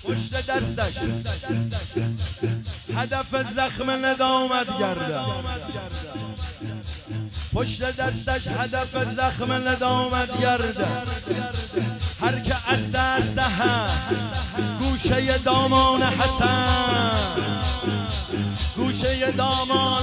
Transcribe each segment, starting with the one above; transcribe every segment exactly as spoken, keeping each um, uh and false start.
پشت دستش هدف زخم ندامت گرده، پشت دستش هدف زخم ندامت گرده. هر که از دست دهد گوشه دامان حسن، گوشه دامان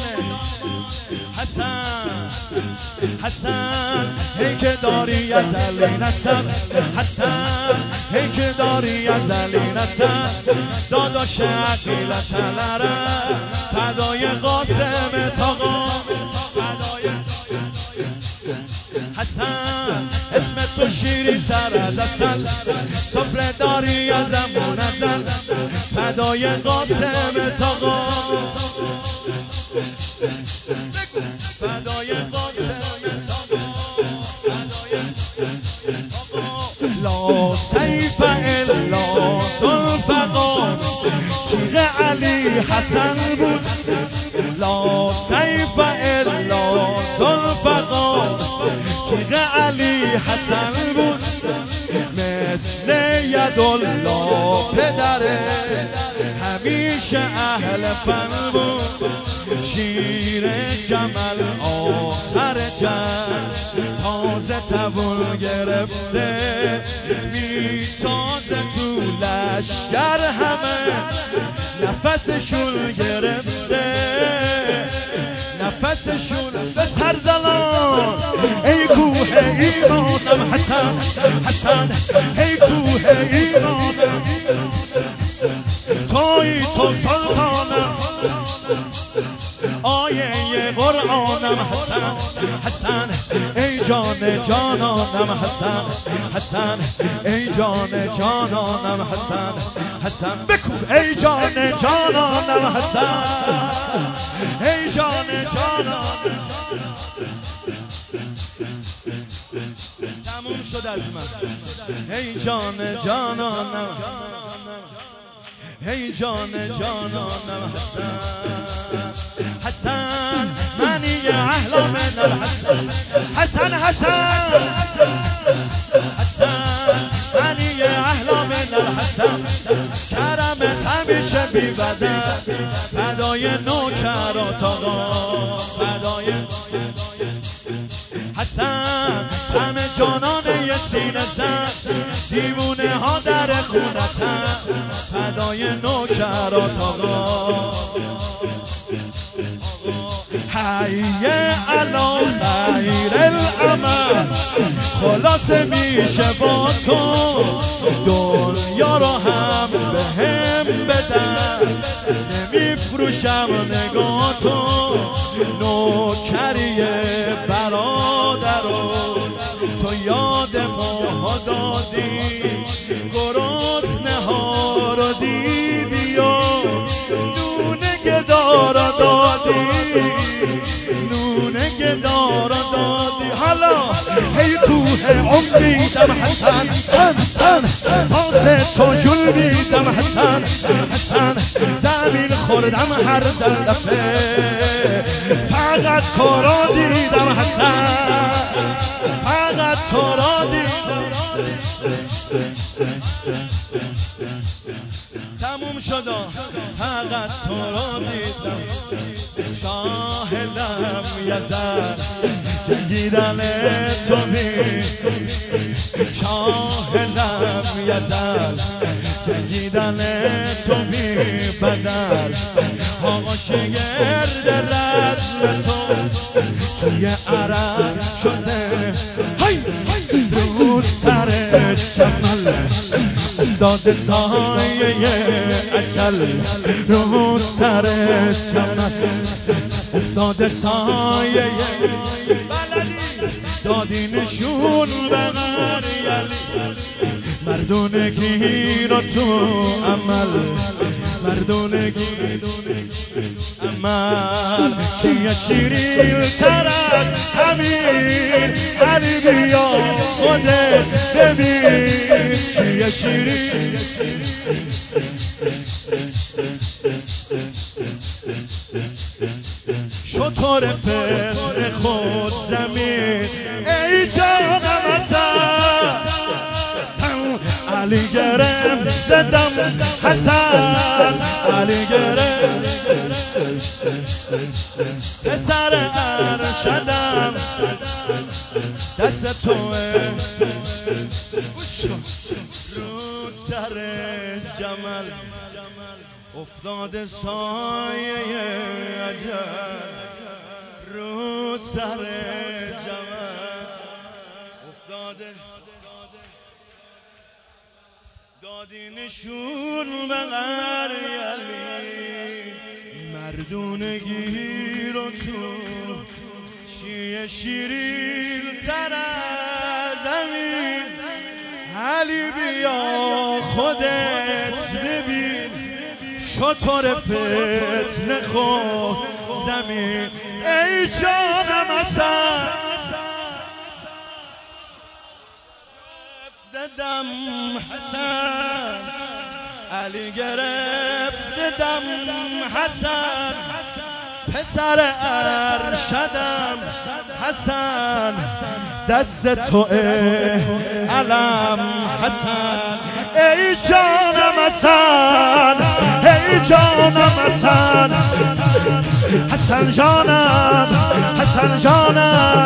حسن. حسن هی که داری ازلی نسب، حسن هی که داری ازلی نسب. داداش عقیلت لره فدای قاسم تاقا، فدای حسن. اسم تو شیرین تر از عسل، سفره داری ازمون ازل. فدای قاسم تاقا، فدای قاسم تاقا. لا سیف الا ذوالفقار، تیغ علی حسن بود. لا سیف الا ذوالفقار، تیغ علی حسن بود. مثل یدالله پدره همیشه اهل فن بود. شیر جمل آخر جنگ تازه تول گرفته، میتازه تو لشگر همه نفسشون گرفته، نفسشون به سرزلان. ای کوه ایمانم حسن، حسن ای کوه ایمانم، توی تو سلطانم، آیه قرآنم حسن، حسن ای جان جانانم حسن، حسن ای جان جانانم حسن، حسن بکوب ای جان جانانم حسن، ای جان جانانم. تموم شد از من. ای جان جانانم، ای جان جانانم حسن، حسن منی اهل من الحسن، حسن حسن حسن منی اهل من الحسن. کرمت همیشه بی بدل، فدای نوکرات آقا، فدای حسن. همه جانان یه سینه زن، دیوونه ها در خونتن، فدای نوکرات آقا. حیه علا خیر العمل، خلاصه میشه با تو دنیا رو هم به هم بدن. نمیفروشم نگاه تو، نوکری برادر رو تو یاد ماها دادی. گرسنه ها رو دیدی و نونه گدارا دادی، نونه گدارا دادی. حالا هی کوه امیدم حسن، سن سن پاس تو جول میدم حسن، حسن زمین خوردم هر دفعه فقط تو را دیدم حسن، فقط تو را دیدم. تموم شد فقط تو را دیدم. شاهدم یزد جنگیدن تو بی، شاهدم یزد جنگیدن تو بی بدل. آقا شگرد رسم تو توی عرب شده، روز سر جمل افتاده سایه اجل، روز سر جمل افتاده سایه بلدی. دادی نشون به غریلی، مردونگی رو تو عمل، مردونگی عمل. چیه شیرین تر از همین، علی بیا خودت ببین. چیه شیرین شطور فطر خود زمین. ای جانم ازم علی گرم زدم حسن علی گرفت پسر ارشدم دست توه رو سر جمل افتاده سایه اجل رو سر جمل افتاده دادی نشون به غریلی مردونگی رو تو چیه شیرین تر از زمین علی بیا خودت ببین شطور فتنه خود زمین ای جانم حسن دم حسن علی گرفت دم حسن پسر ارشدم حسن دست تو علم حسن ای جانم حسن ای جانم حسن حسن جانم حسن جانم